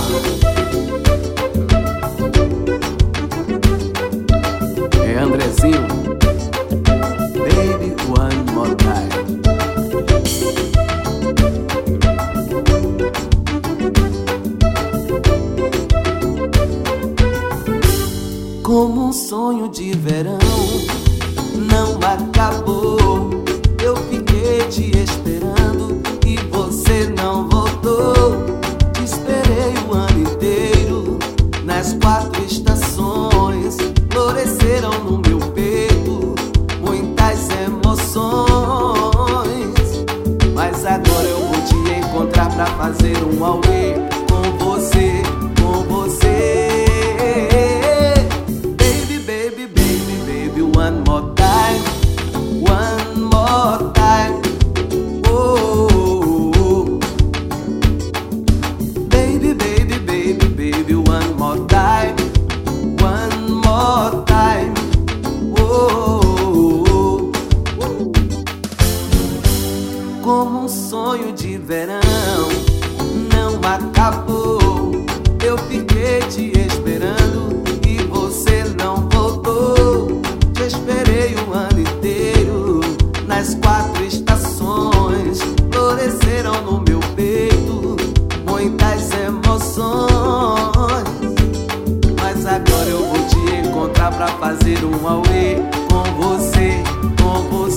É Andrezinho, Baby One More Time. Como um sonho de verão, não acabou. Eu fiquei te esperando e você não voltou. Te esperei o ano inteiro, nas 4 estações. Floresceram no meu peito muitas emoções. Mas agora eu vou te encontrar pra fazer um auê com você, com você. One more time, one more time. Oh, oh, oh. Baby, baby, baby, baby, one more time, one more time. Oh, oh, oh. Como um sonho de verão, não acabou. Eu fiquei te esperando e você não voltou. Te esperei o ano inteiro, nas 4 estações. Floresceram no meu peito muitas emoções. Mas agora eu vou te encontrar pra fazer um auê com você, com você.